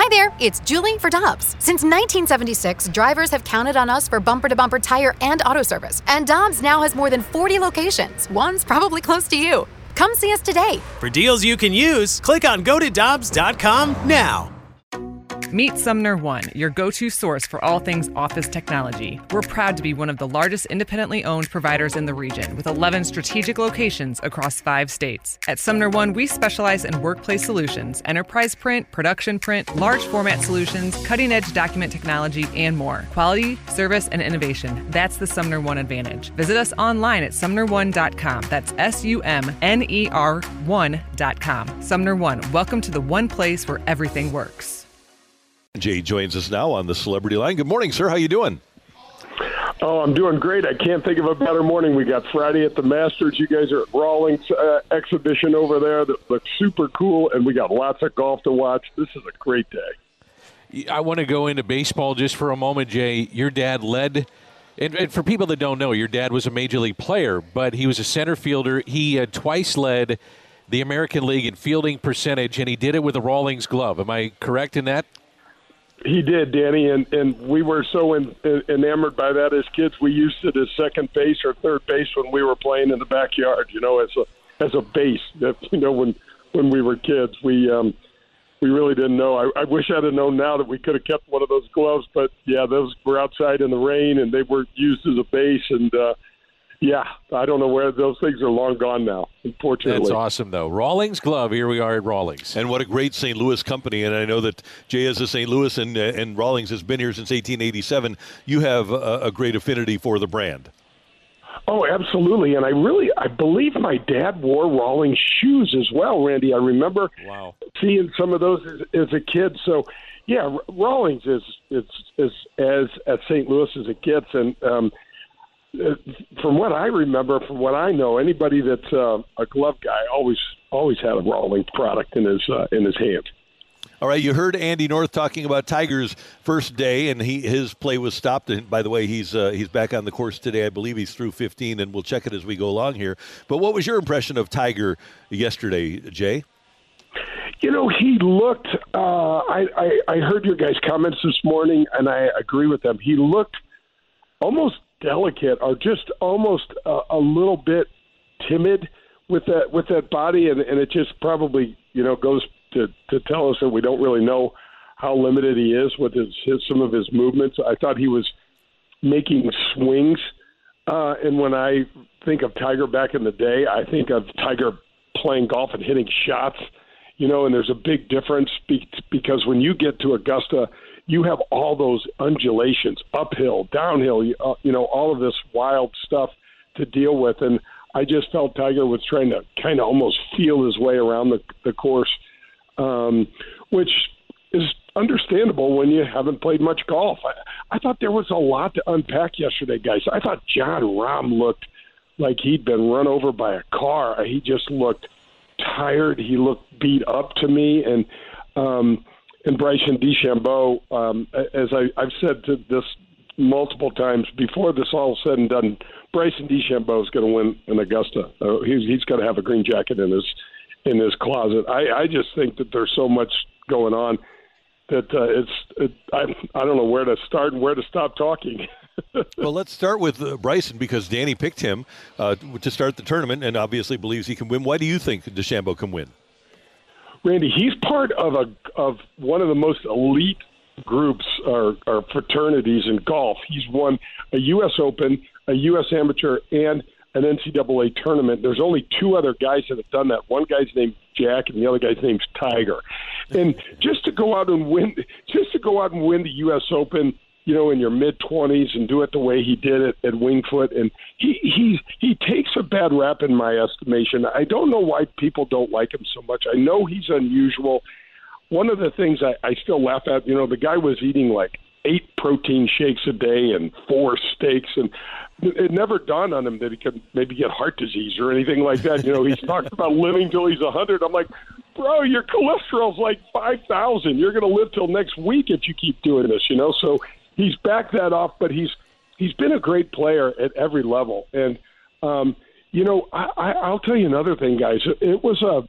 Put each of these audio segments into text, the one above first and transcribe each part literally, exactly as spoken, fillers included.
Hi there, it's Julie for Dobbs. Since nineteen seventy-six, drivers have counted on us for bumper-to-bumper tire and auto service. And Dobbs now has more than forty locations. One's probably close to you. Come see us today. For deals you can use, click on go to dobbs dot com now. Meet Sumner One, your go-to source for all things office technology. We're proud to be one of the largest independently owned providers in the region, with eleven strategic locations across five states. At Sumner One, we specialize in workplace solutions, enterprise print, production print, large format solutions, cutting-edge document technology, and more. Quality, service, and innovation. That's the Sumner One advantage. Visit us online at sumner one dot com. That's S U M N E R one dot com. Sumner One, welcome to the one place where everything works. Jay joins us now on the Celebrity Line. Good morning, sir. How you doing? Oh, I'm doing great. I can't think of a better morning. We got Friday at the Masters. You guys are at Rawlings uh, exhibition over there that looks super cool, and we got lots of golf to watch. This is a great day. I want to go into baseball just for a moment, Jay. Your dad led, and, and for people that don't know, your dad was a Major League player, but he was a center fielder. He uh, twice led the American League in fielding percentage, and he did it with a Rawlings glove. Am I correct in that? He did, Danny, and, and we were so in, in, enamored by that as kids. We used it as second base or third base when we were playing in the backyard, you know, as a as a base. That, you know, when when we were kids, we um, we really didn't know. I, I wish I'd have known now that we could have kept one of those gloves, but yeah, those were outside in the rain and they were used as a base, and uh, yeah, I don't know where those things are long gone now, unfortunately. That's awesome, though. Rawlings glove, here we are at Rawlings. And what a great Saint Louis company. And I know that Jay is a Saint Louis, and, uh, and Rawlings has been here since eighteen eighty-seven. You have a, a great affinity for the brand. Oh, absolutely. And I really, I believe my dad wore Rawlings shoes as well, Randy. I remember wow. seeing some of those as, as a kid. So, yeah, Rawlings is, is, is as at Saint Louis as it gets. And, um, from what I remember, from what I know, anybody that's uh, a glove guy always always had a Rawlings product in his uh, in his hand. All right, you heard Andy North talking about Tiger's first day, and he his play was stopped. And by the way, he's uh, he's back on the course today. I believe he's through fifteen, and we'll check it as we go along here. But what was your impression of Tiger yesterday, Jay? You know, he looked. Uh, I, I I heard your guys' comments this morning, and I agree with them. He looked almost delicate, or just almost a, a little bit timid with that with that body, and, and it just probably you know goes to, to tell us that we don't really know how limited he is with his, his some of his movements. I thought he was making swings, uh, and when I think of Tiger back in the day, I think of Tiger playing golf and hitting shots. You know, and there's a big difference because when you get to Augusta, you have all those undulations, uphill, downhill, you, uh, you know, all of this wild stuff to deal with. And I just felt Tiger was trying to kind of almost feel his way around the, the course, um, which is understandable when you haven't played much golf. I, I thought there was a lot to unpack yesterday, guys. I thought Jon Rahm looked like he'd been run over by a car. He just looked tired. He looked beat up to me. And, um, And Bryson DeChambeau, um, as I, I've said to this multiple times, before this all said and done, Bryson DeChambeau is going to win in Augusta. Uh, he's he's going to have a green jacket in his in his closet. I, I just think that there's so much going on that uh, it's it, I I don't know where to start and where to stop talking. Well, let's start with uh, Bryson because Danny picked him uh, to start the tournament and obviously believes he can win. Why do you think DeChambeau can win? Randy, he's part of a of one of the most elite groups or, or fraternities in golf. He's won a U S Open, a U S Amateur, and an N C double A tournament. There's only two other guys that have done that. One guy's named Jack, and the other guy's name's Tiger. And just to go out and win, just to go out and win the U S Open, you know, in your mid-twenties and do it the way he did it at Winged Foot. And he he he takes a bad rap in my estimation. I don't know why people don't like him so much. I know he's unusual. One of the things I, I still laugh at, you know, the guy was eating like eight protein shakes a day and four steaks, and it never dawned on him that he could maybe get heart disease or anything like that. You know, he's talked about living till he's one hundred. I'm like, bro, your cholesterol's like five thousand. You're going to live till next week if you keep doing this, you know. So he's backed that off, but he's he's been a great player at every level. And, um, you know, I, I, I'll tell you another thing, guys. It was a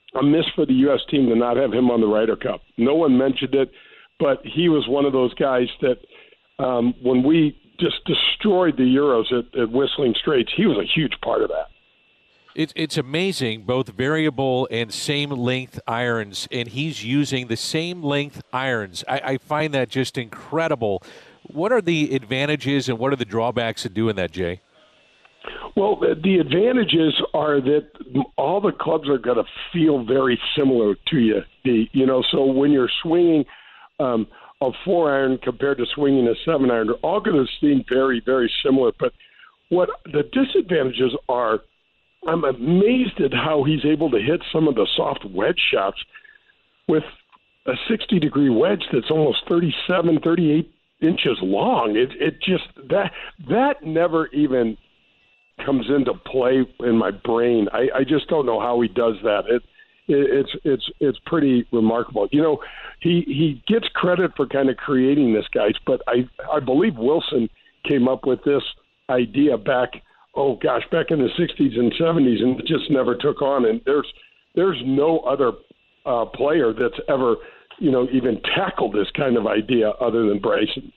a miss for the U S team to not have him on the Ryder Cup. No one mentioned it, but he was one of those guys that um, when we just destroyed the Euros at, at Whistling Straits, he was a huge part of that. It's it's amazing, both variable and same length irons, and he's using the same length irons. I, I find that just incredible. What are the advantages and what are the drawbacks of doing that, Jay? Well, the advantages are that all the clubs are going to feel very similar to you. The, you know, so when you're swinging um, a four iron compared to swinging a seven iron, they're all going to seem very, very similar. But what the disadvantages are, I'm amazed at how he's able to hit some of the soft wedge shots with a sixty degree wedge that's almost thirty-seven, thirty-eight inches long. It, it just, that, that never even comes into play in my brain. I, I just don't know how he does that. It, it it's it's it's pretty remarkable. You know, he he gets credit for kind of creating this, guys, but I I believe Wilson came up with this idea back oh gosh back in the sixties and seventies, and it just never took on. And there's there's no other uh, player that's ever you know even tackled this kind of idea other than Bryson.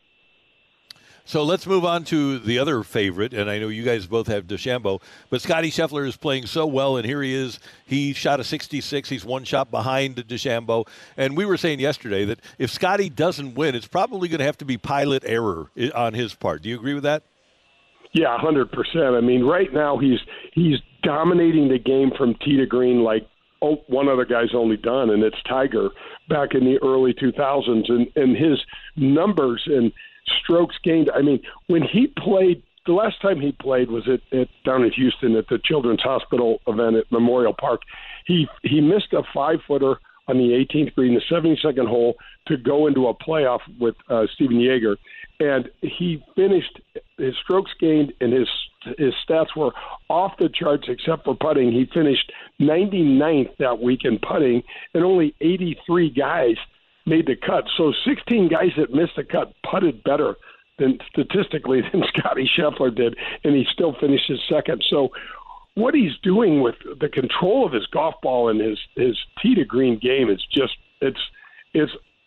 So let's move on to the other favorite, and I know you guys both have DeChambeau, but Scottie Scheffler is playing so well, and here he is. He shot a sixty-six. He's one shot behind DeChambeau, and we were saying yesterday that if Scottie doesn't win, it's probably going to have to be pilot error on his part. Do you agree with that? Yeah, one hundred percent. I mean, right now he's he's dominating the game from tee to green like oh, one other guy's only done, and it's Tiger back in the early two thousands, and, and his numbers and strokes gained. I mean, when he played, the last time he played was at, at down in Houston at the Children's Hospital event at Memorial Park. He he missed a five-footer on the eighteenth green, the seventy-second hole, to go into a playoff with uh, Steven Yeager. And he finished, his strokes gained and his his stats were off the charts except for putting. He finished ninety-ninth that week in putting, and only eighty-three guys made the cut. So sixteen guys that missed the cut putted better than statistically than Scottie Scheffler did, and he still finished his second. So what he's doing with the control of his golf ball and his, his tee to green game is just, it's, it's,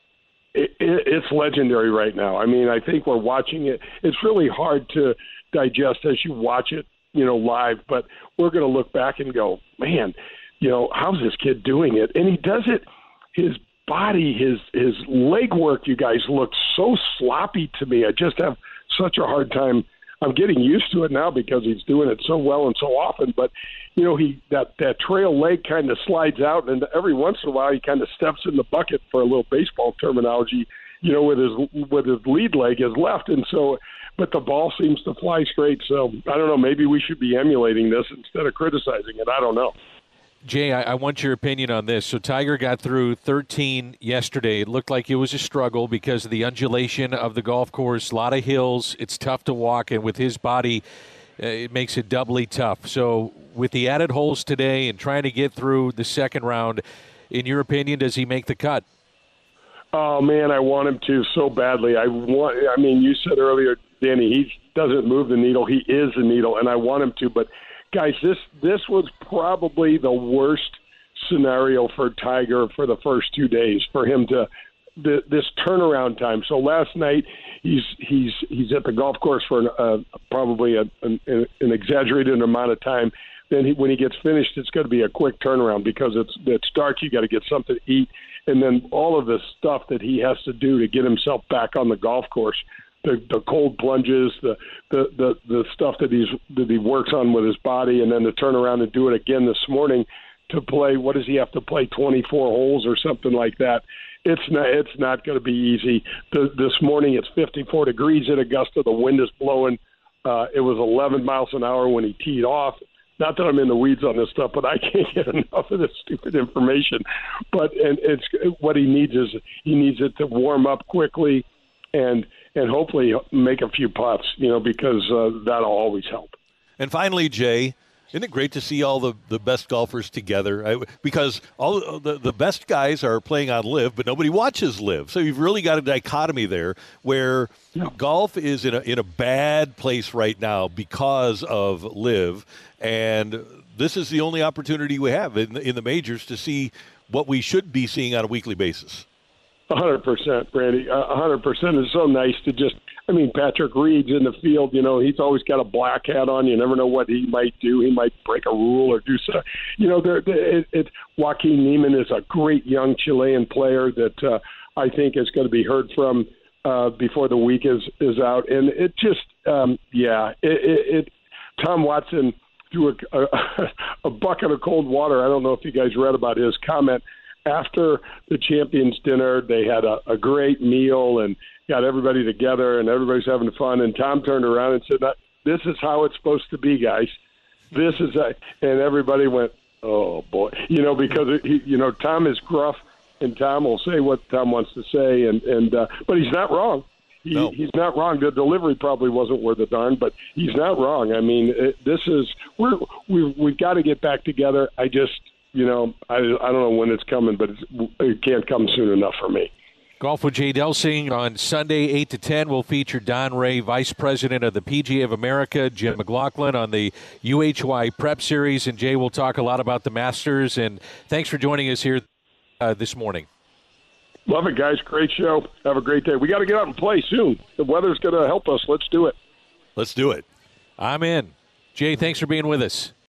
it, it's legendary right now. I mean, I think we're watching it. It's really hard to digest as you watch it, you know, live, but we're going to look back and go, man, you know, how's this kid doing it? And he does it, his body, his his leg work, you guys, look so sloppy to me. I just have such a hard time. I'm getting used to it now because he's doing it so well and so often. But, you know, he that, that trail leg kind of slides out, and every once in a while he kind of steps in the bucket, for a little baseball terminology, you know, with his with his lead leg, his left. And so, but the ball seems to fly straight. So, I don't know, maybe we should be emulating this instead of criticizing it. I don't know. Jay, I, I want your opinion on this. So Tiger got through thirteen yesterday. It looked like it was a struggle because of the undulation of the golf course, a lot of hills. It's tough to walk, and with his body, uh, it makes it doubly tough. So with the added holes today and trying to get through the second round, in your opinion, does he make the cut? Oh, man, I want him to so badly. I want. I mean, you said earlier, Danny, he doesn't move the needle. He is the needle, and I want him to, but guys, this this was probably the worst scenario for Tiger for the first two days, for him to the, this turnaround time. So last night he's he's he's at the golf course for an, uh, probably a, an, an exaggerated amount of time. Then he, when he gets finished, it's going to be a quick turnaround because it's it's dark. You got to get something to eat, and then all of the stuff that he has to do to get himself back on the golf course. The, the cold plunges, the, the, the, the stuff that he's that he works on with his body, and then to turn around and do it again this morning to play. What does he have to play? twenty-four holes or something like that. It's not. It's not going to be easy. The, this morning it's fifty-four degrees at Augusta. The wind is blowing. Uh, it was eleven miles an hour when he teed off. Not that I'm in the weeds on this stuff, but I can't get enough of this stupid information. But and it's what he needs is he needs it to warm up quickly, and. and hopefully make a few putts, you know, because uh, that'll always help. And finally, Jay, isn't it great to see all the, the best golfers together? I, because all the, the best guys are playing on LIV, but nobody watches LIV. So you've really got a dichotomy there where yeah. golf is in a, in a bad place right now because of LIV, and this is the only opportunity we have in the, in the majors to see what we should be seeing on a weekly basis. A hundred percent, Brandy. A hundred percent is so nice to just. I mean, Patrick Reed's in the field. You know, he's always got a black hat on. You never know what he might do. He might break a rule or do something. You know, there, it, it, Joaquin Niemann is a great young Chilean player that uh, I think is going to be heard from uh, before the week is is out. And it just, um, yeah, it, it, it. Tom Watson threw a, a, a bucket of cold water. I don't know if you guys read about his comment. After the Champions Dinner, they had a, a great meal and got everybody together, and everybody's having fun. And Tom turned around and said, "This is how it's supposed to be, guys. This is," a, and everybody went, "Oh boy," you know, because he, you know, Tom is gruff, and Tom will say what Tom wants to say, and and uh, but he's not wrong. He, no. He's not wrong. The delivery probably wasn't worth a darn, but he's not wrong. I mean, it, this is we're we've we've got to get back together. I just. You know, I, I don't know when it's coming, but it's, it can't come soon enough for me. Golf with Jay Delsing on Sunday, eight to ten. We'll feature Don Ray, Vice President of the P G A of America, Jim McLaughlin on the U H Y Prep Series. And, Jay, we'll talk a lot about the Masters. And thanks for joining us here uh, this morning. Love it, guys. Great show. Have a great day. We got to get out and play soon. The weather's going to help us. Let's do it. Let's do it. I'm in. Jay, thanks for being with us.